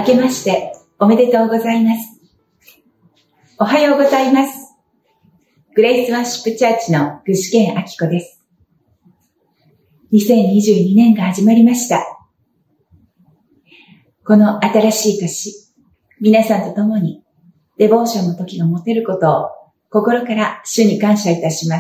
けましておめでとうございます。おはようございます。グレイスワーシップチャーチの具志堅明子です。2022年が始まりました。この新しい年、皆さんと共にデボーションの時が持てることを心から主に感謝いたします。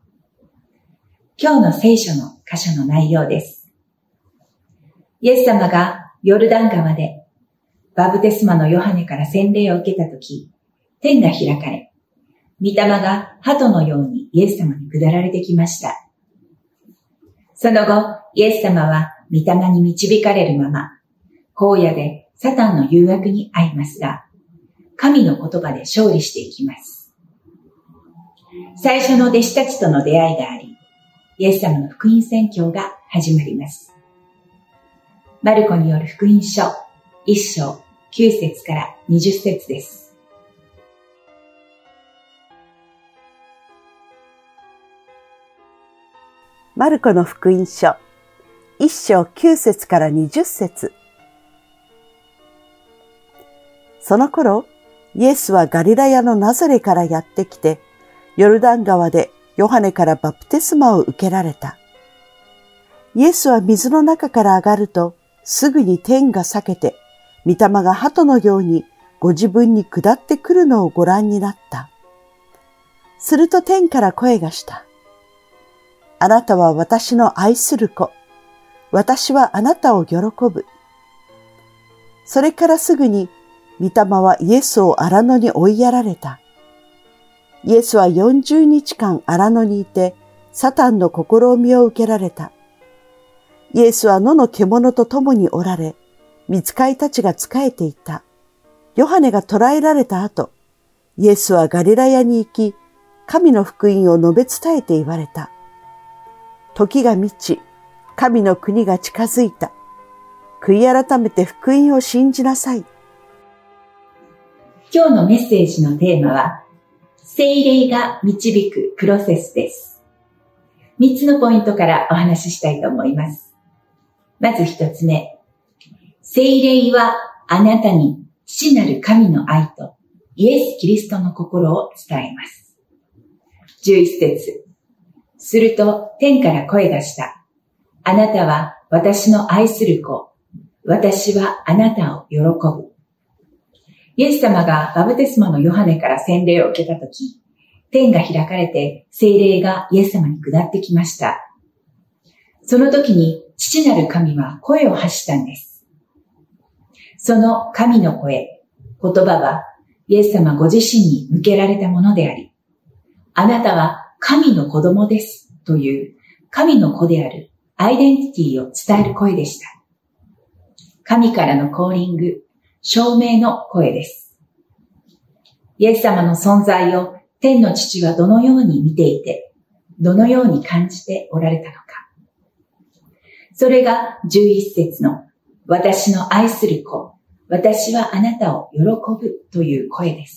今日の聖書の箇所の内容です。イエス様がヨルダン川でバプテスマのヨハネから洗礼を受けたとき、天が開かれ、御霊が鳩のようにイエス様に下られてきました。その後、イエス様は御霊に導かれるまま、荒野でサタンの誘惑に遭いますが、神の言葉で勝利していきます。最初の弟子たちとの出会いがあり、イエス様の福音宣教が始まります。マルコによる福音書1章9節から20節です。 マルコの福音書1章9節から20節。その頃、イエスはガリラヤのナザレからやってきて、ヨルダン川でヨハネからバプテスマを受けられた。イエスは水の中から上がると、すぐに天が裂けて、御霊が鳩のようにご自分に下ってくるのをご覧になった。すると天から声がした。あなたは私の愛する子。私はあなたを喜ぶ。それからすぐに、御霊はイエスを荒野に追いやられた。イエスは40日間荒野にいて、サタンの試みを受けられた。イエスは野の獣と共におられ、御使いたちが仕えていた。ヨハネが捕らえられた後、イエスはガリラヤに行き、神の福音を述べ伝えて言われた。時が満ち、神の国が近づいた。悔い改めて福音を信じなさい。 今日のメッセージのテーマは、聖霊が導くプロセスです。3つのポイントからお話ししたいと思います。まず1つ目。聖霊はあなたに父なる神の愛とイエス・キリストの心を伝えます。11節。すると天から声がした。あなたは私の愛する子。私はあなたを喜ぶ。イエス様がバプテスマのヨハネから洗礼を受けたとき、天が開かれて聖霊がイエス様に下ってきました。その時に父なる神は声を発したんです。その神の声、言葉はイエス様ご自身に向けられたものであり、あなたは神の子供ですという神の子であるアイデンティティを伝える声でした。神からのコーリング、証明の声です。イエス様の存在を天の父はどのように見ていて、どのように感じておられたのか。それが11節の私の愛する子、私はあなたを喜ぶという声です。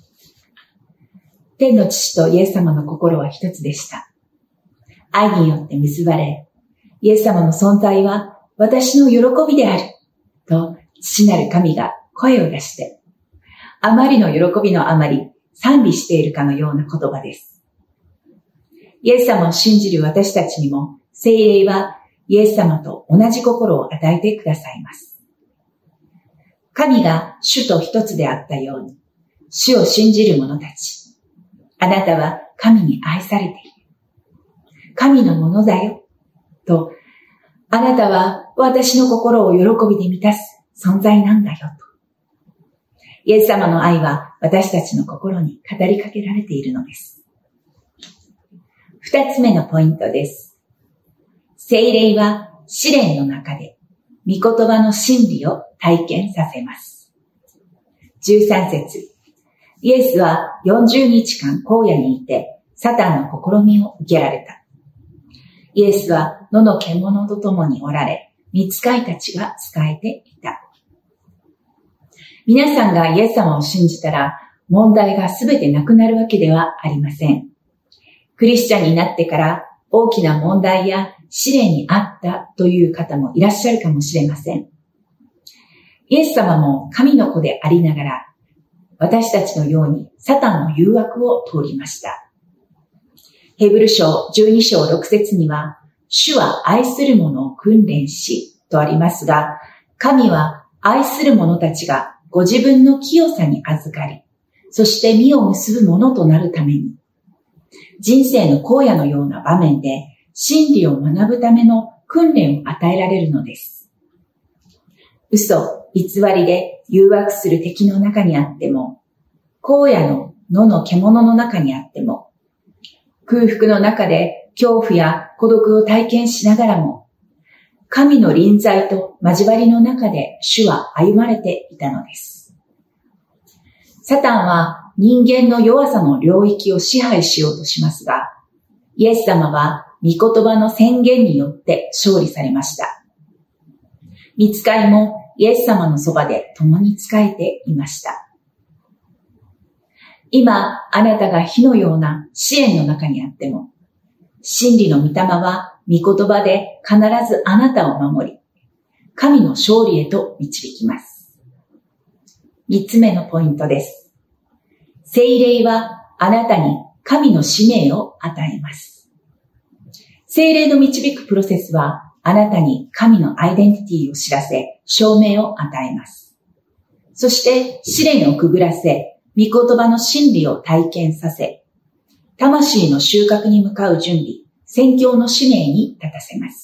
天の父とイエス様の心は一つでした。愛によって結ばれ、イエス様の存在は私の喜びであると父なる神が声を出して、あまりの喜びのあまり賛美しているかのような言葉です。イエス様を信じる私たちにも聖霊はイエス様と同じ心を与えてくださいます。神が主と一つであったように、主を信じる者たち、あなたは神に愛されている。神のものだよ。と、あなたは私の心を喜びで満たす存在なんだよ。と。イエス様の愛は私たちの心に語りかけられているのです。2つ目のポイントです。聖霊は試練の中で御言葉の真理を体験させます。13節。イエスは40日間荒野にいてサタンの試みを受けられた。イエスは野の獣と共におられ、御使いたちが仕えていた。皆さんがイエス様を信じたら問題がすべてなくなるわけではありません。クリスチャンになってから大きな問題や試練にあったという方もいらっしゃるかもしれません。イイエス様も神の子でありながら、私たちのようにサタンの誘惑を通りました。ヘブル書12章6節には、主は愛する者を訓練し、とありますが、神は愛する者たちがご自分の清さに預かり、そして実を結ぶものとなるために、人生の荒野のような場面で真理を学ぶための訓練を与えられるのです。嘘、偽りで誘惑する敵の中にあっても、荒野の野の獣の中にあっても、空腹の中で恐怖や孤独を体験しながらも、神の臨在と交わりの中で主は歩まれていたのです。サタンは人間の弱さの領域を支配しようとしますが、イエス様は御言葉の宣言によって勝利されました。御使いもイエス様のそばで共に仕えていました。今、あなたが火のような試練の中にあっても、真理の御霊は御言葉で必ずあなたを守り、神の勝利へと導きます。3つ目のポイントです。聖霊はあなたに神の使命を与えます。聖霊の導くプロセスはあなたに神のアイデンティティを知らせ、証明を与えます。そして試練をくぐらせ、御言葉の真理を体験させ、魂の収穫に向かう準備、宣教の使命に立たせます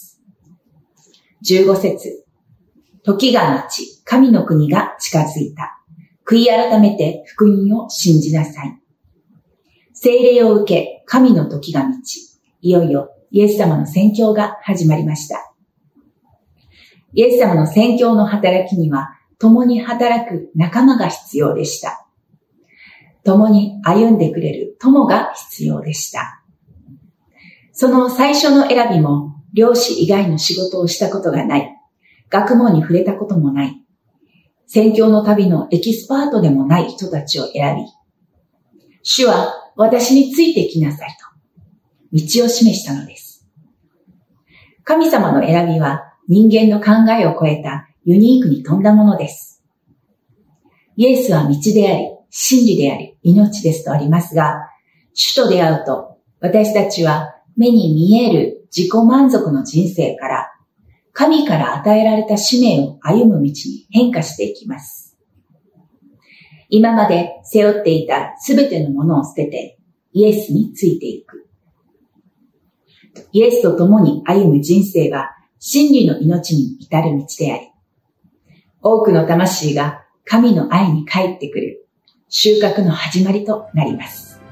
。15節、時が満ち、神の国が近づいた。悔い改めて福音を信じなさい。聖霊を受け、神の時が満ち、いよいよイエス様の宣教が始まりました。イエス様の宣教の働きには、共に働く仲間が必要でした。共に歩んでくれる友が必要でした。その最初の選びも、漁師以外の仕事をしたことがない、学問に触れたこともない、宣教の旅のエキスパートでもない人たちを選び、主は私についてきなさいと、道を示したのです。神様の選びは人間の考えを超えたユニークに富んだものです。イエスは道であり、真理であり、命ですとありますが、主と出会うと、私たちは目に見える自己満足の人生から、神から与えられた使命を歩む道に変化していきます。今まで背負っていたすべてのものを捨てて、イエスについていく。イエスと共に歩む人生は、真理の命に至る道であり、多くの魂が神の愛に帰ってくる収穫の始まりとなります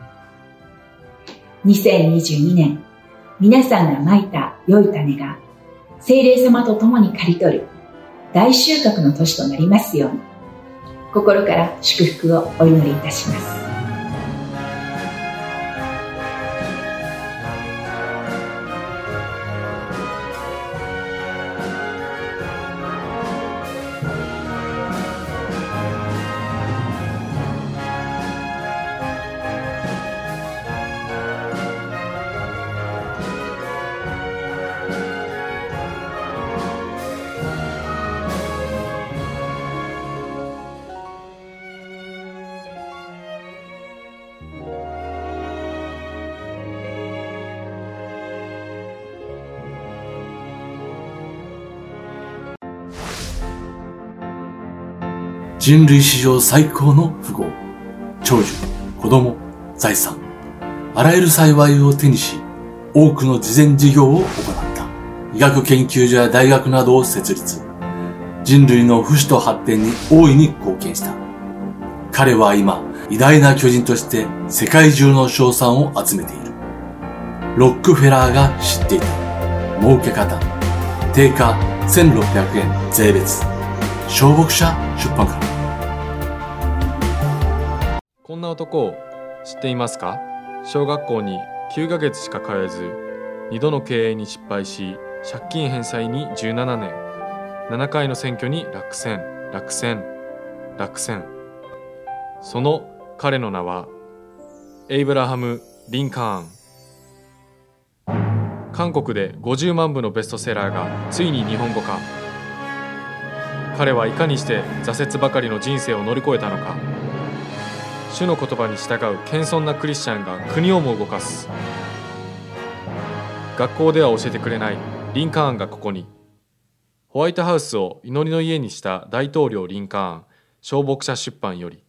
。2022年、皆さんがまいた良い種が、聖霊様と共に刈り取る大収穫の年となりますように、心から祝福をお祈りいたします。 人類史上最高の富豪、長寿、子供、財産、あらゆる幸いを手にし、多くの慈善事業を行った。医学研究所や大学などを設立。人類の不死と発展に大いに貢献した。彼は今、偉大な巨人として世界中の称賛を集めている。ロックフェラーが知っていた。儲け方。定価1600円税別。小牧者出版から。 こんな男を知っていますか？小学校に9ヶ月しか通えず、2度の経営に失敗し、借金返済に17年、7回の選挙に落選。その彼の名は、エイブラハム・リンカーン。韓国で50万部のベストセラーがついに日本語化。 彼はいかにして挫折ばかりの人生を乗り越えたのか。主の言葉に従う謙遜なクリスチャンが国をも動かす。学校では教えてくれないリンカーンがここに。ホワイトハウスを祈りの家にした大統領リンカーン、小牧者出版より。